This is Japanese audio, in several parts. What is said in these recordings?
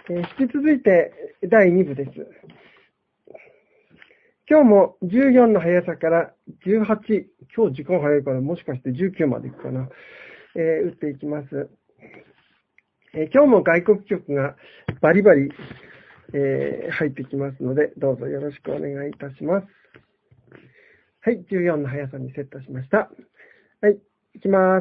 引き続いて第2部です。今日も14の速さから18、今日時間早いからもしかして19までいくかな、打っていきます。今日も外国曲がバリバリ、入ってきますので、どうぞよろしくお願いいたします。はい、14の速さにセットしました。はい、いきます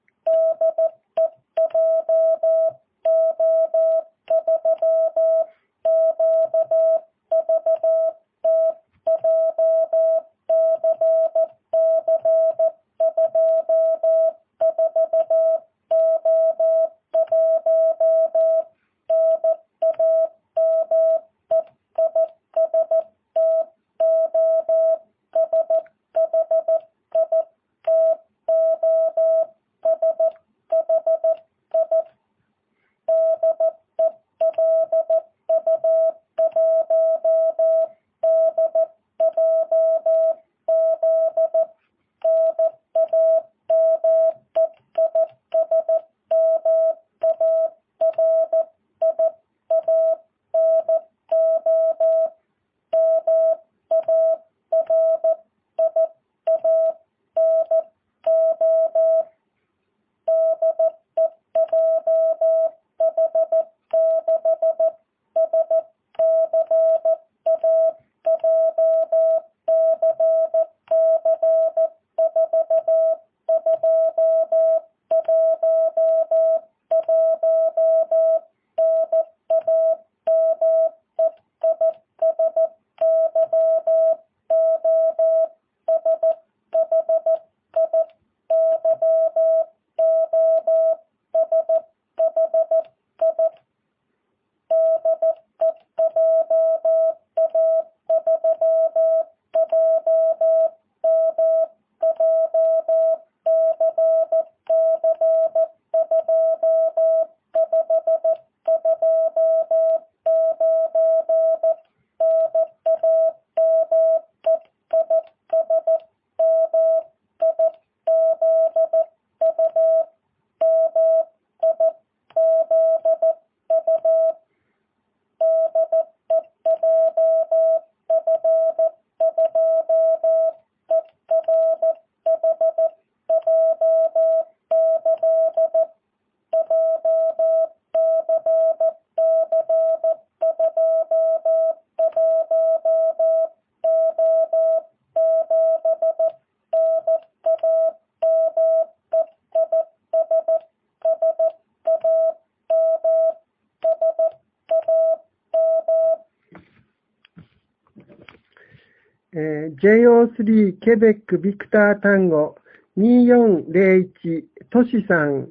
。JO3 ケベックビクター単語2401トシさん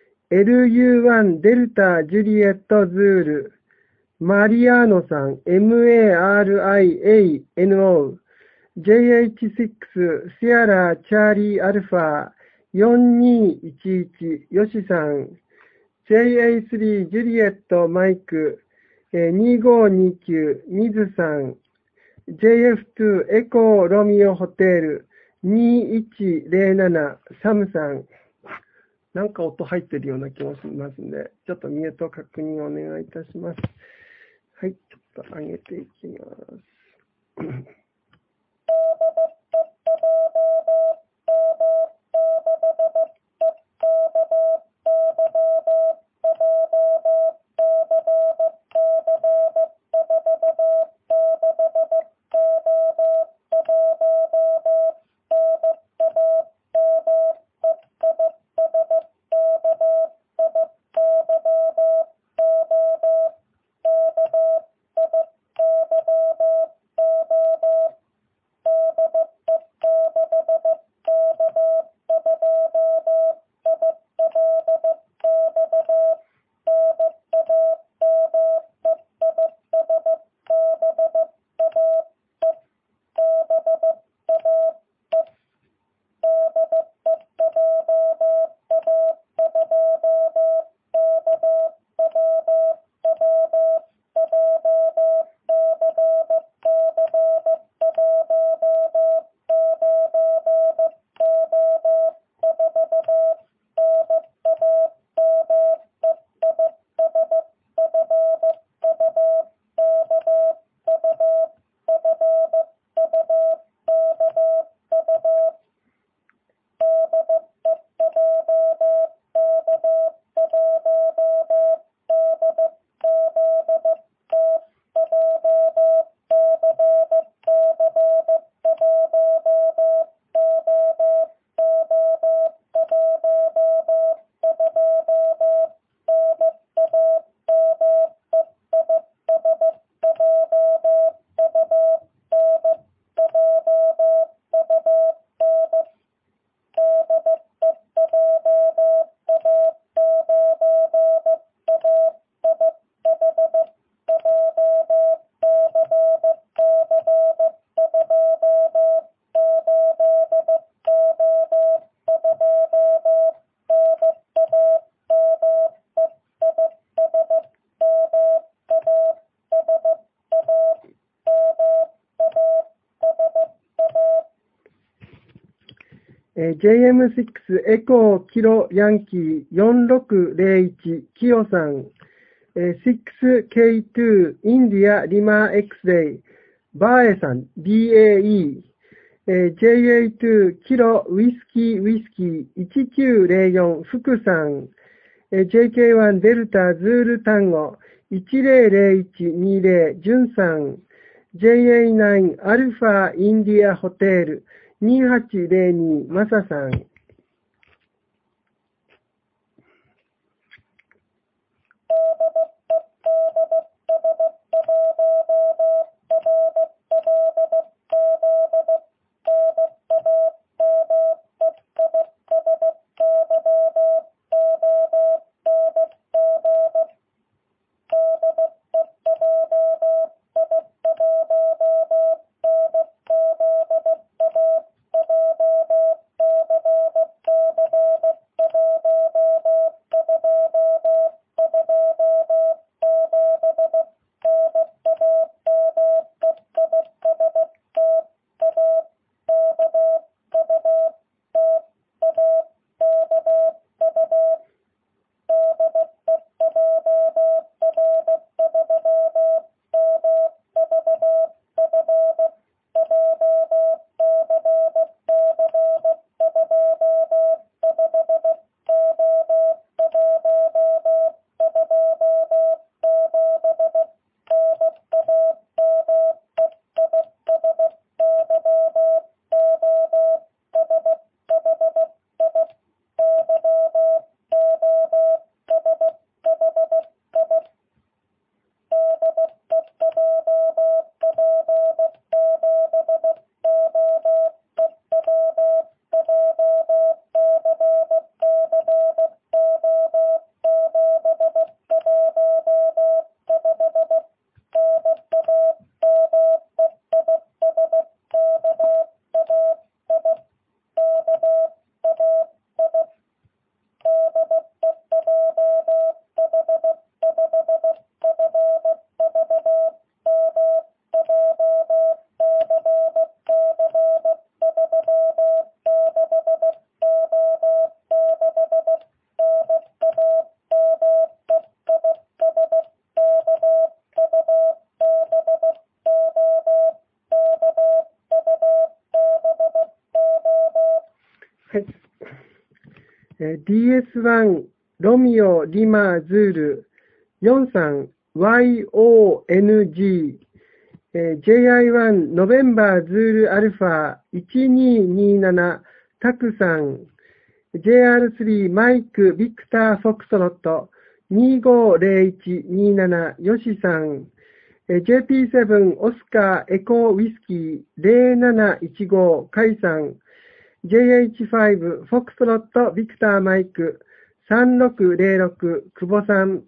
LU1 デルタジュリエットズールマリアーノさん MARIANO JH6 シアラチャーリーアルファ4211ヨシさん JA3 ジュリエットマイク2529ミズさんJF2 エコーロミオホテル2107サムさん。なんか音入ってるような気もしますんで、ちょっとミュート確認お願いいたします。はい、ちょっと上げていきます。 JM6 エコーキロヤンキー4601キヨさん、6K2 インディアリマ X-ray バーエさん BAE、JA2 キロウィスキー1904福さん、JK1 デルタズール単語100120ジュンさん、JA9 アルファインディアホテル2802マサさん。はい。DS1 ロミオリマズール43 YONG、JI1 ノベンバーズールアルファ1227タクさん、JR3 マイクビクターフォクトロット250127ヨシさん、JP7 オスカーエコーウィスキー0715カイさん、JH5 フォクトロットビクターマイク3606久保さん。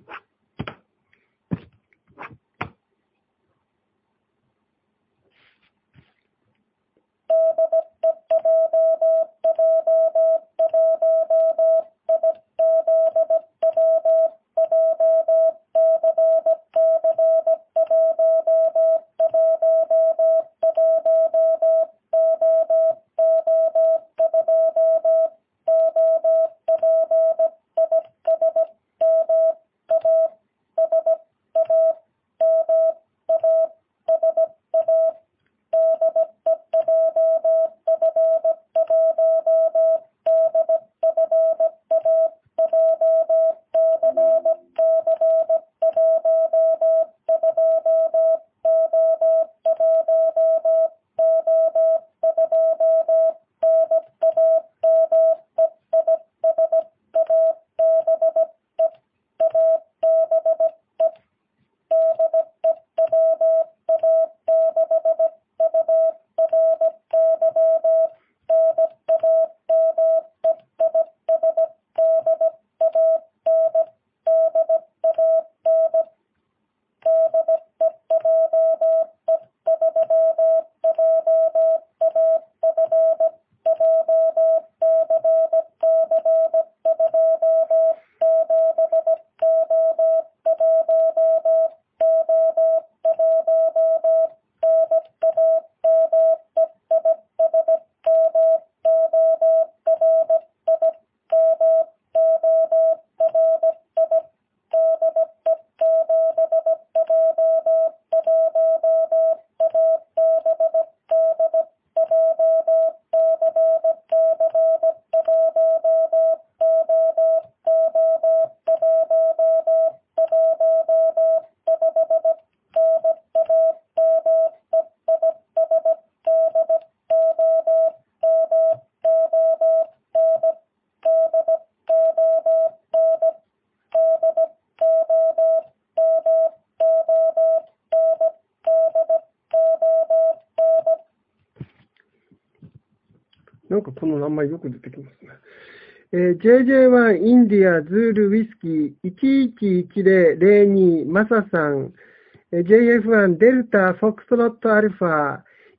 なんかこの名前よく出てきますね。JJ1 インディアズールウィスキー111002マサさん、JF1 デルタフォックスロットアルファ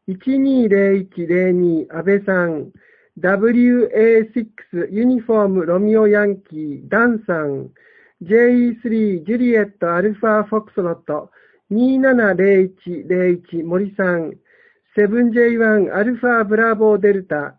120102安倍さん、WA6 ユニフォームロミオヤンキーダンさん、JE3 ジュリエットアルファフォックスロット270101森さん、7J1 アルファブラボーデルタ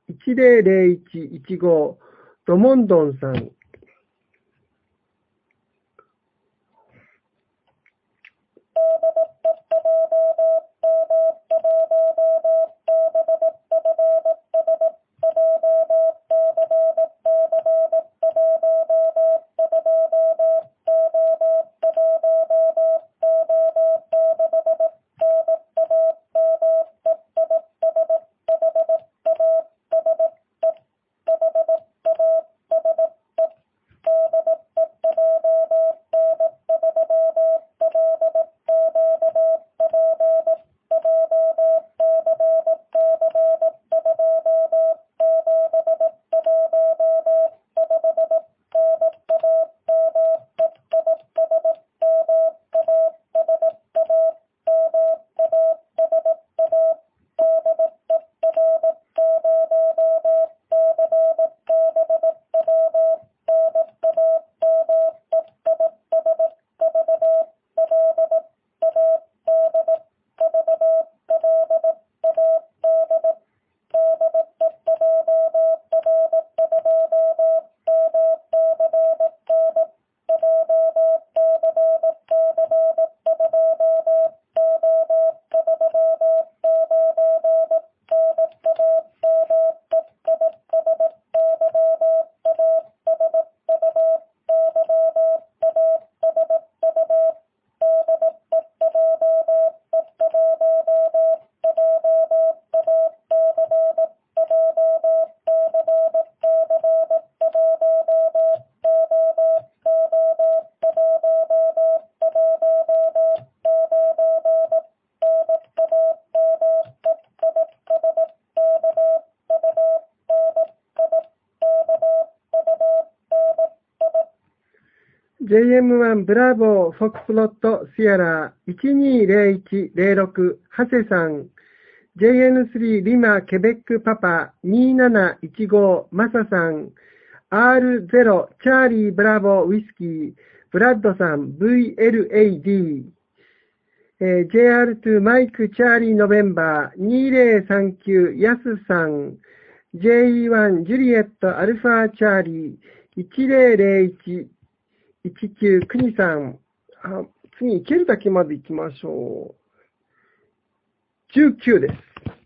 100115ドモンドンさん、JM1 ブラボーフォックスロットシアラ120106ハセさん、JN3 リマケベックパパ2715マサさん、R0 チャーリーブラボーウィスキーブラッドさん VLAD、JR2 マイクチャーリーノベンバー2039ヤスさん、JE1 ジュリエットアルファチャーリー100119クニさん、次行けるだけまで行きましょう。19です。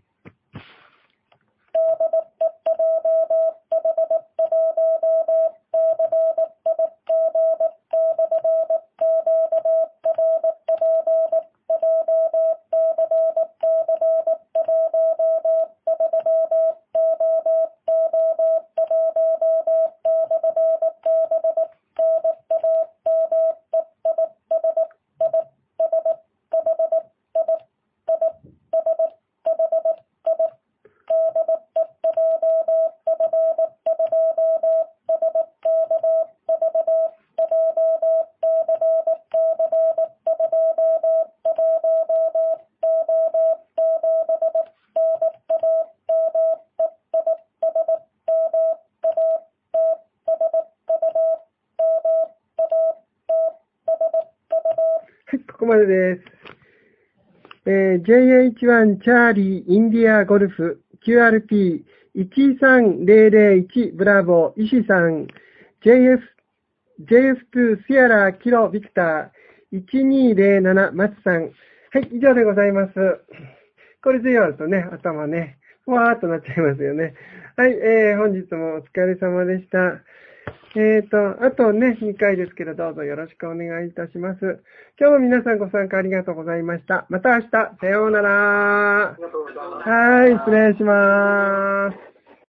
ここまでです。JH1 チャーリーインディアゴルフ QRP13001 ブラボー石さん JF2 シアラキロビクター1207松さん。はい、以上でございます。これでやるとね、頭ね、ふわーっとなっちゃいますよね。はい、本日もお疲れ様でした。あとね、2回ですけど、どうぞよろしくお願いいたします。今日も皆さんご参加ありがとうございました。また明日、さようなら。はい、失礼します。